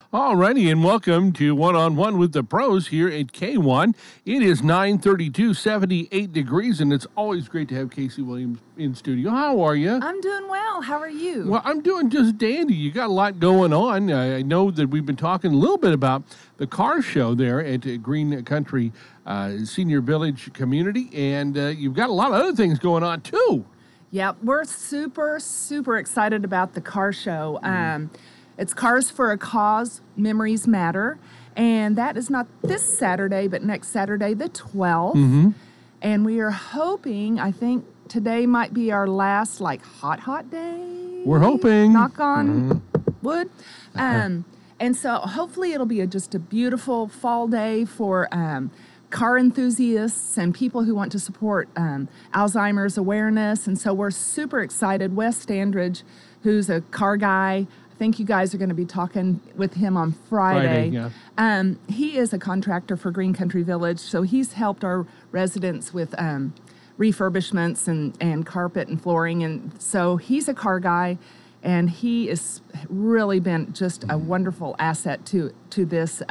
Alrighty, and welcome to One on One with the Pros here at K1. It is 9:32, 78 degrees, and it's always great to have Casey Williams in studio. How are you? I'm doing well. How are you? Well, I'm doing just dandy. You got a lot going on. I know that we've been talking a little bit about the car show there at Green Country Senior Village Community, and you've got a lot of other things going on too. Yeah, we're super excited about the car show. It's Cars for a Cause, Memories Matter, and that is not this Saturday, but next Saturday, the 12th. And we are hoping, I think today might be our last, hot day. We're hoping. Knock on wood. And so hopefully it'll be just a beautiful fall day for car enthusiasts and people who want to support Alzheimer's awareness. And so we're super excited. Wes Standridge, who's a car guy, I think you guys are going to be talking with him on Friday. He is a contractor for Green Country Village, so he's helped our residents with refurbishments and carpet and flooring. And so he's a car guy, and he has really been just a wonderful asset to this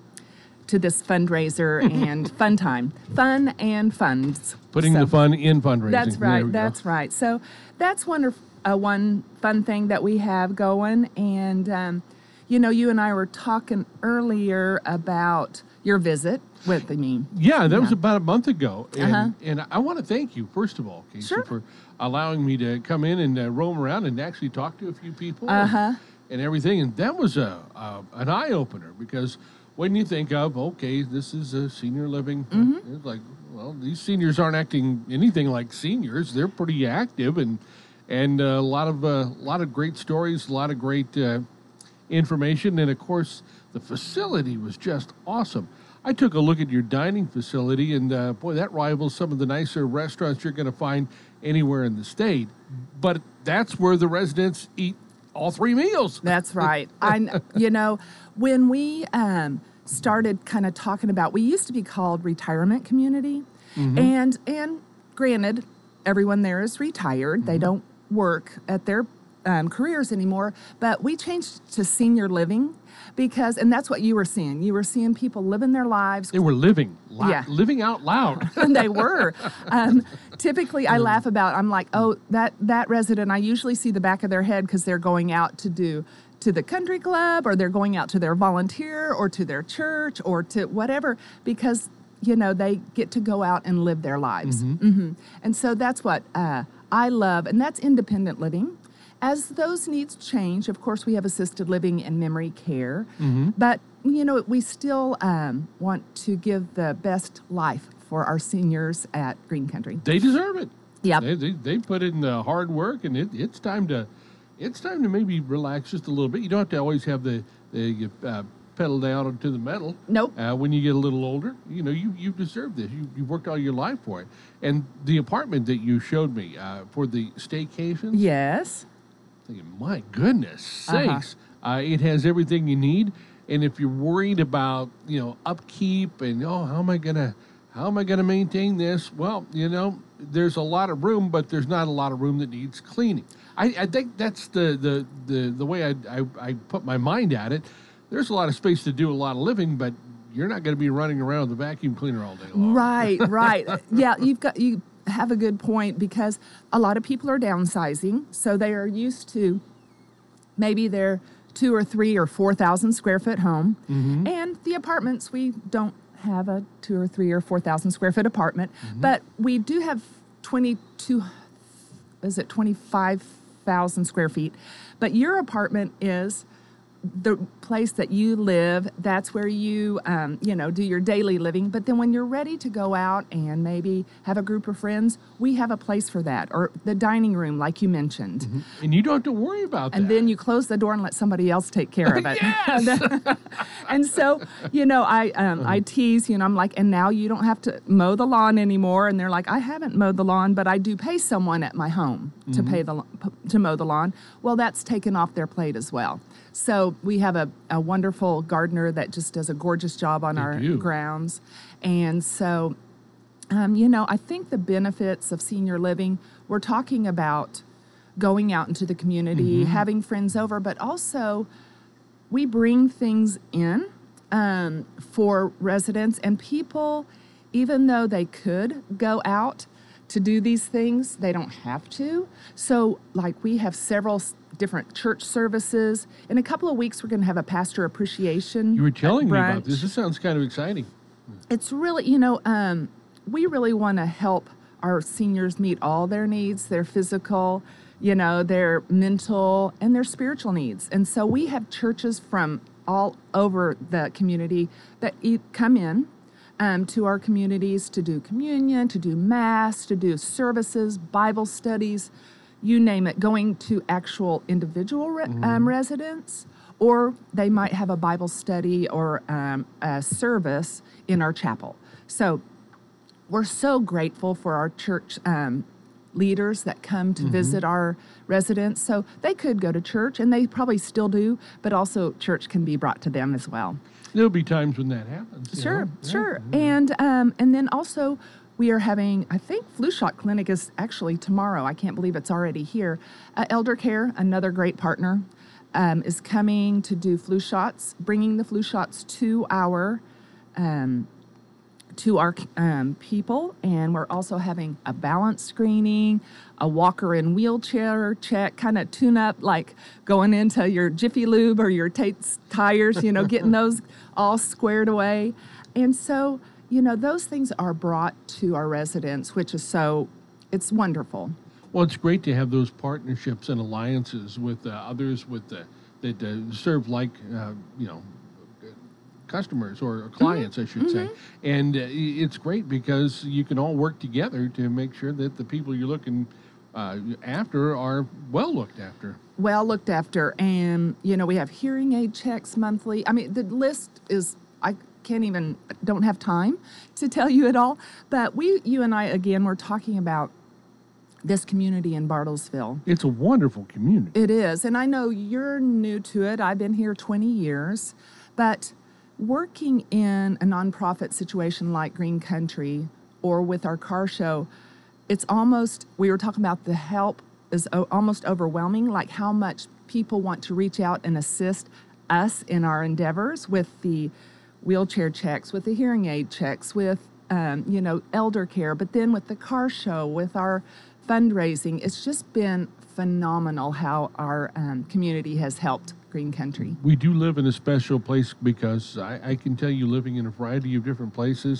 fundraiser and fun and funds. Putting the fun in fundraising. That's right. That's right. So that's wonderful. One fun thing that we have going, and you and I were talking earlier about your visit with me. Yeah, that was about a month ago, and I want to thank you first of all, Casey, for allowing me to come in and roam around and actually talk to a few people and everything. And that was an eye opener, because when you think of, okay, this is a senior living, it's like, well, these seniors aren't acting anything like seniors. They're pretty active and a lot of great stories, a lot of great information, and of course the facility was just awesome. I took a look at your dining facility, and boy, that rivals some of the nicer restaurants you're going to find anywhere in the state. But that's where the residents eat all three meals. That's right. When we started kind of talking about, we used to be called Retirement Community, and granted, everyone there is retired. They don't work at their careers anymore, but we changed to senior living and that's what you were seeing. You were seeing people living their lives. They were living out loud. They were. Typically, I laugh about, I'm like, oh, that resident, I usually see the back of their head because they're going out to the country club, or they're going out to their volunteer or to their church or to whatever, because they get to go out and live their lives. And so that's what I love, and that's independent living. As those needs change, of course, we have assisted living and memory care, but, we still want to give the best life for our seniors at Green Country. They deserve it. Yeah, they put in the hard work, and it's time to maybe relax just a little bit. You don't have to always have the pedal down to the metal. Nope. When you get a little older, you deserve this. You've worked all your life for it. And the apartment that you showed me for the staycations. Yes. I'm thinking, my goodness sakes, it has everything you need. And if you're worried about upkeep and how am I gonna maintain this? Well, there's a lot of room, but there's not a lot of room that needs cleaning. I think that's the way I put my mind at it. There's a lot of space to do a lot of living, but you're not going to be running around with a vacuum cleaner all day long. Right. Yeah, you have a good point, because a lot of people are downsizing, so they are used to maybe their 2 or 3 or 4,000 square foot home, and the apartments, we don't have a 2 or 3 or 4,000 square foot apartment, but we do have 25,000 square feet. But your apartment is the place that you live. That's where you, do your daily living. But then when you're ready to go out and maybe have a group of friends, we have a place for that, or the dining room, like you mentioned. And you don't have to worry about that. And then you close the door and let somebody else take care of it. Yes! And so, I tease, I'm like, and now you don't have to mow the lawn anymore. And they're like, I haven't mowed the lawn, but I do pay someone at my home to mow the lawn. Well, that's taken off their plate as well. So we have a wonderful gardener that just does a gorgeous job on our grounds. And so, I think the benefits of senior living, we're talking about going out into the community, having friends over, but also we bring things in for residents and people, even though they could go out to do these things, they don't have to. So, like, we have several different church services. In a couple of weeks, we're going to have a pastor appreciation. You were telling me about brunch. this. This sounds kind of exciting. It's really, we really want to help our seniors meet all their needs, their physical, their mental, and their spiritual needs. And so we have churches from all over the community that come in to our communities to do communion, to do mass, to do services, Bible studies, you name it, going to actual individual residents, or they might have a Bible study or a service in our chapel. So we're so grateful for our church leaders that come to visit our residents. So they could go to church, and they probably still do, but also church can be brought to them as well. There'll be times when that happens. Sure. And then also we are having, I think Flu Shot Clinic is actually tomorrow. I can't believe it's already here. Elder Care, another great partner, is coming to do flu shots, bringing the flu shots to our people, and we're also having a balance screening, a walker and wheelchair check, kind of tune up, like going into your Jiffy Lube or your Tate's tires, getting those all squared away. And so, those things are brought to our residents, which is it's wonderful. Well, it's great to have those partnerships and alliances with others that serve like, customers or clients, I should say. And it's great because you can all work together to make sure that the people you're looking after are well looked after. Well looked after. And, we have hearing aid checks monthly. I mean, the list is, don't have time to tell you it all. But you and I, again, we're talking about this community in Bartlesville. It's a wonderful community. It is. And I know you're new to it. I've been here 20 years. But working in a nonprofit situation like Green Country or with our car show, it's almost, we were talking about the help is almost overwhelming, like how much people want to reach out and assist us in our endeavors with the wheelchair checks, with the hearing aid checks, with, elder care, but then with the car show, with our fundraising. It's just been phenomenal how our community has helped Green Country. We do live in a special place because I can tell you, living in a variety of different places,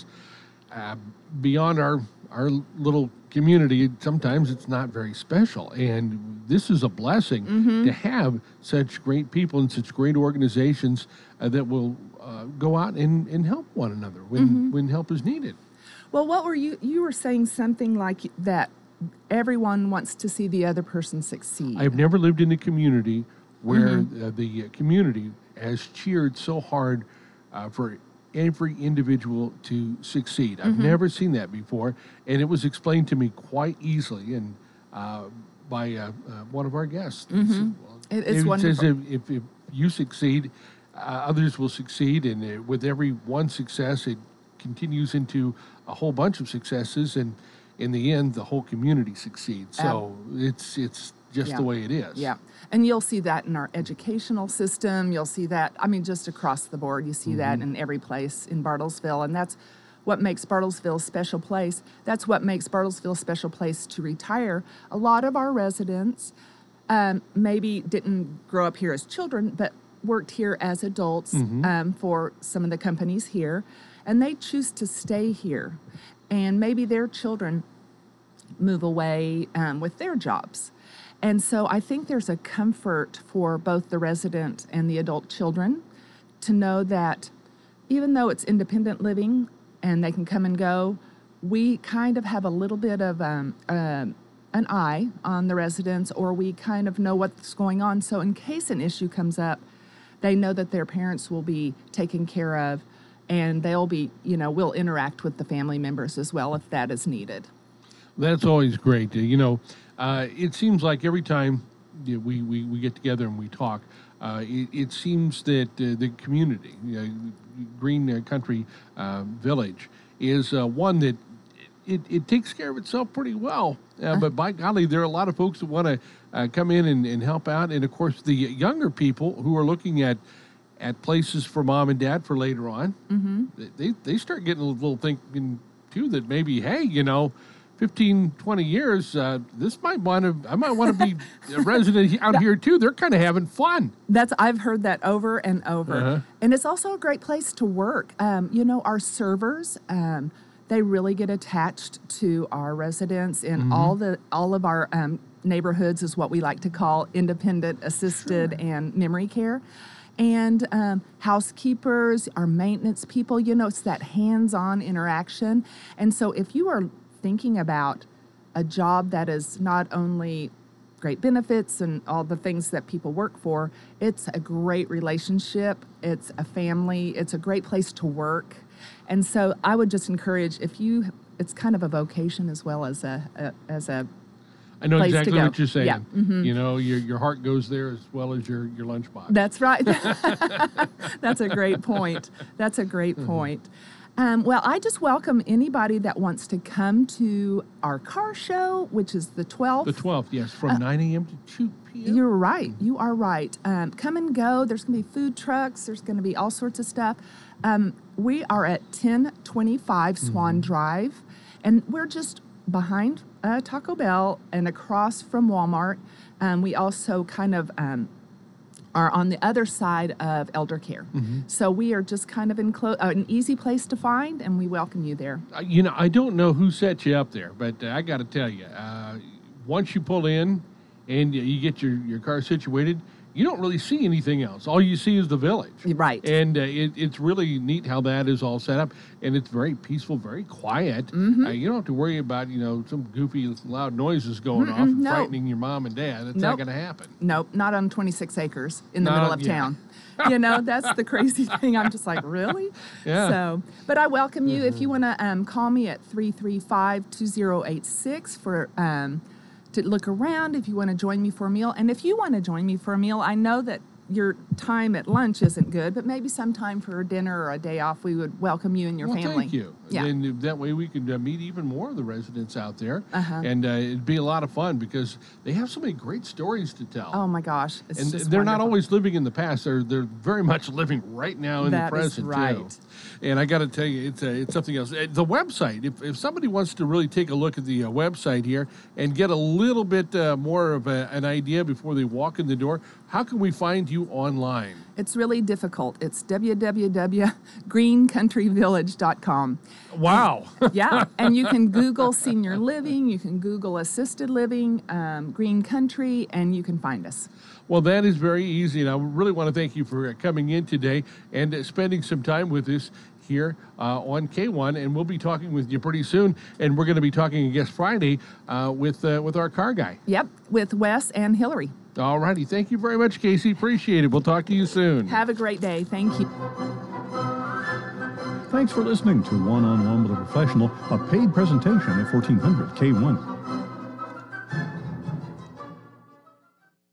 beyond our little community, sometimes it's not very special. And this is a blessing to have such great people and such great organizations that will go out and help one another when help is needed. Well, what were you were saying something like that everyone wants to see the other person succeed. I've never lived in a community where the community has cheered so hard for every individual to succeed. I've never seen that before, and it was explained to me quite easily and by one of our guests. It's wonderful. It says if you succeed, others will succeed, and with every one success, it continues into a whole bunch of successes, and in the end, the whole community succeeds. So it's just the way it is. Yeah. And you'll see that in our educational system. You'll see that, just across the board. You see that in every place in Bartlesville. And that's what makes Bartlesville a special place. That's what makes Bartlesville a special place to retire. A lot of our residents maybe didn't grow up here as children, but worked here as adults for some of the companies here. And they choose to stay here. And maybe their children move away with their jobs. And so I think there's a comfort for both the resident and the adult children to know that even though it's independent living and they can come and go, we kind of have a little bit of an eye on the residents, or we kind of know what's going on. So in case an issue comes up, they know that their parents will be taken care of, and they'll be, we'll interact with the family members as well if that is needed. That's always great. It seems like every time we get together and we talk, it seems that the community, Green Country Village, is one that it takes care of itself pretty well. But by golly, there are a lot of folks that want to come in and help out. And, of course, the younger people who are looking at at places for mom and dad for later on, they start getting a little thinking too that maybe, hey, 15, 20 years, I might want to be a resident out here too. They're kind of having fun. I've heard that over and over. And it's also a great place to work. Our servers, they really get attached to our residents in all of our neighborhoods is what we like to call independent, assisted, and memory care. And housekeepers, our maintenance people, it's that hands-on interaction. And so if you are thinking about a job that is not only great benefits and all the things that people work for, it's a great relationship, it's a family, it's a great place to work. And so I would just encourage, it's kind of a vocation as well as a I know place exactly to go. what you're saying. Yeah. Your heart goes there as well as your lunchbox. That's right. That's a great point. That's a great point. Well, I just welcome anybody that wants to come to our car show, which is the 12th. The 12th, yes, from 9 a.m. to 2 p.m. You're right. You are right. Come and go. There's going to be food trucks. There's going to be all sorts of stuff. We are at 1025 Swan Drive, and we're just behind Taco Bell and across from Walmart. We also kind of are on the other side of elder care. So we are just kind of an easy place to find, and we welcome you there. I don't know who set you up there, but I got to tell you, once you pull in and you get your car situated, you don't really see anything else. All you see is the village. Right. And it's really neat how that is all set up. And it's very peaceful, very quiet. You don't have to worry about, some goofy, loud noises going off and frightening your mom and dad. That's not going to happen. Nope, not on 26 acres in the middle of town. That's the crazy thing. I'm just like, really? Yeah. So, but I welcome you. If you want to call me at 335-2086 for... to look around, if you want to join me for a meal. And if you want to join me for a meal, I know that your time at lunch isn't good, but maybe sometime for a dinner or a day off, we would welcome you and your family. Thank you. Yeah. And that way we could meet even more of the residents out there. And it'd be a lot of fun because they have so many great stories to tell. Oh my gosh. It's and just they're wonderful. Not always living in the past. They're very much living right now in the present, right. too. And I got to tell you, it's something else. The website, if somebody wants to really take a look at the website here and get a little bit more of an idea before they walk in the door, how can we find you online? It's really difficult. It's www.greencountryvillage.com. Wow. Yeah, and you can Google senior living, you can Google assisted living, Green Country, and you can find us. Well, that is very easy, and I really want to thank you for coming in today and spending some time with us here on K1, and we'll be talking with you pretty soon, and we're going to be talking, I guess, Friday with our car guy. Yep, with Wes and Hillary. All righty. Thank you very much, Casey. Appreciate it. We'll talk to you soon. Have a great day. Thank you. Thanks for listening to One-on-One with a Professional, a paid presentation of 1400 K1.